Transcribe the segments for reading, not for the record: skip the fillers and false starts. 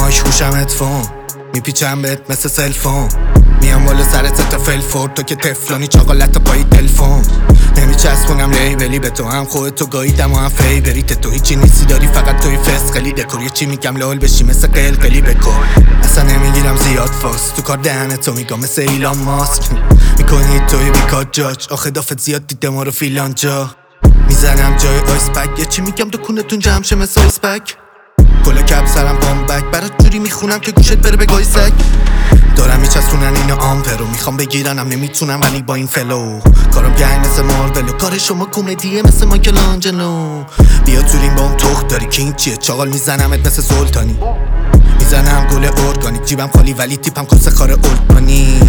مایک هوشم هدفون میپیچم بهت مثل سلفون میام بالا سرت تا فلفورد تو که تفلانی چاقالت پای تلفون نمیچسبونم ریبلی به تو هم خودتو گاییدم و هم فیبریت تو هیچی نیستی داری فقط توی فسقلی دکور یه چی میگم لول بشی مثل قلقلی بکن اصلا نمیگیرم زیاد فاس تو کار دهنتو میگم مثل ایلان ماسک میکنی توی بیکات جاج آخه دافت زیاد دیده ما رو فیلان جا میزنم جای آیس پک یه چی میگم دکونتون جمع شه مثل آیس پک کل کپ سرم پامبک برات جوری میخونم که گوشت بره به گایسک دارم میچسبونن اینو آمپرو میخوام بگیرنم نمیتونم ولی با این فلو کارم گنگ مثل مارولو کار شما کمدیه مثل مایکل آنجلو بیا تو ریم با اون تخت داری کینگ چیه چاقال میزنمت مثل سلطانی میزنم گل ارگانیک جیبم خالی ولی تیپم کس خار ارگانی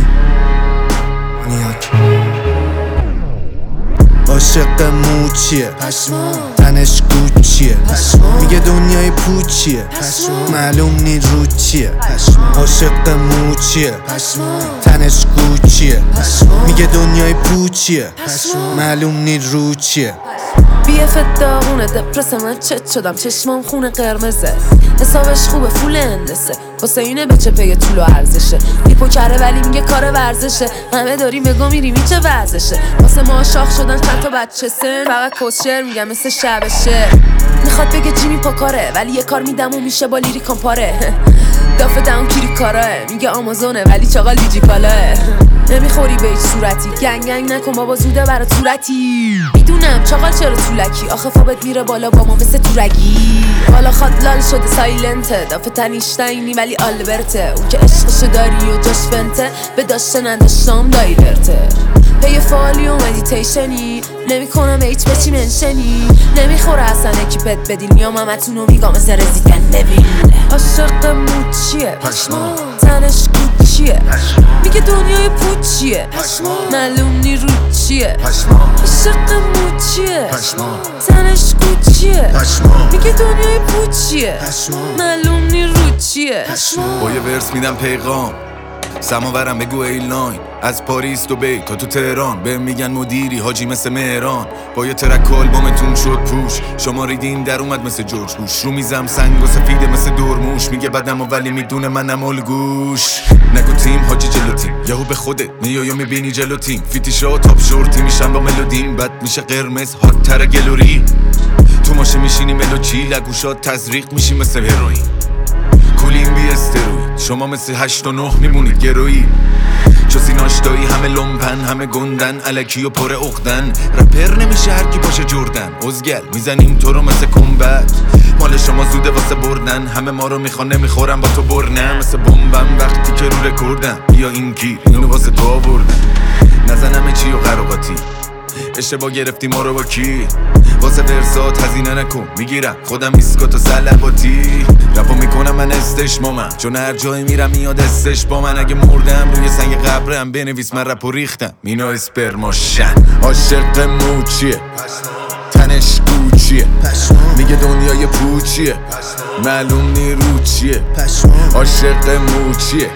عاشق موچیه تنش گوچیه میگه دنیای پوچیه معلوم نی رو چیه عاشق موچیه تنش گوچیه میگه دنیای پوچیه معلوم نی رو چیه بیفت داغونه دپرس من چت شدم چشمام خونه قرمزه حسابش خوبه فول اندسه واسه اینه به چپه طول و ارزشه لیپو کره ولی میگه کار ورزشه همه داری مگا میری میچه ورزشه واسه ما شاخ شدن چند تا بچه سن فقط کسشر میگم مثل شبشه میخواد بگه جیمی پاکاره ولی یه کار میدم و میشه با لیریکام پاره دافه داون کیری کاراه میگه آمازونه ولی چاقال دیجیکالاه نمیخوری به هیچ صورتی گنگ نکن بابا زوده برا صورتی میدونم چاقال چرا طولکی آخه فابت میره بالا با ما مثل تورگی بالا خواد لال شده سایلنته دافه تنیشتاینی ولی آلبرته اون که عشقشو داری و جاش فنته به داشته نداشتم دایورته پی فالی و مدیتیشنی نمیکنم هیچ به چی منشنی نمیخوره اصلا اکیپت بدیل میام همتونو میگم مثل رزیدن ببین عاشق موچیه تنش گوچیه میگه دنیای پوچیه معلوم نی رو چیه عاشق موچیه تنش گوچیه میگه دنیای پوچیه معلوم نی رو چیه با یه ورس میدم پیغام سماورم بگو ایلاین از پاریس دبی تا تو تهران به میگن مدیری حاجی مثل مهران با یه ترک آلبومتون شد پوش شما ریدین در اومد مثل جورج بوش رو میزم سنگ و سفیده مثل دورموش میگه بدم و ولی میدونه منم الگوش نگو تیم حاجی جلو تیم یهو به خودت میای و میبینی جلو تیم فیتیشا تاپ شورتی میشن با ملودیم بد میشه قرمز هات تر گلوری تو ماشه میشینی ملوچی لگوشات تزریق میشی مثل هروئین کولیم بی استروید شما مثل 8 و 9 میمونید گرویی چو سیناشتایی همه لومپن همه گندن الکی و پر اقدن رپر نمیشه هرکی باشه جردن ازگل میزنیم تو رو مثل کمبت مال شما زوده واسه بردن همه ما رو میخوان نمیخورم با تو برنم مثل بمبم وقتی که رو رکوردم بیا این کی اینو واسه تو آوردم نزنم چی و قراقاتی اشتباه گرفتی ما رو با کی واسه ورسات هزینه نکن میگیرم خودم میسکات و سلباتی رپا میکنم من استشمامم چون هر جایی میرم میاد استش با من اگه مردم روی سنگ قبرم بنویس من رپو ریختم مینا اسپرماشن عاشق موچیه تنش گوچیه میگه دنیای پوچیه معلوم نی رو چیه عاشق موچیه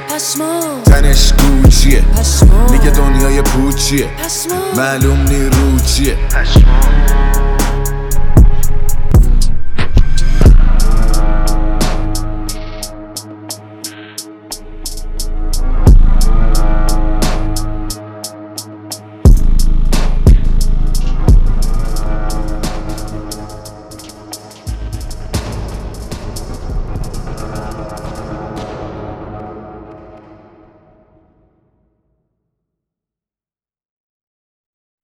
تنش گوچیه میگه دنیای پوچیه معلوم نی رو چیه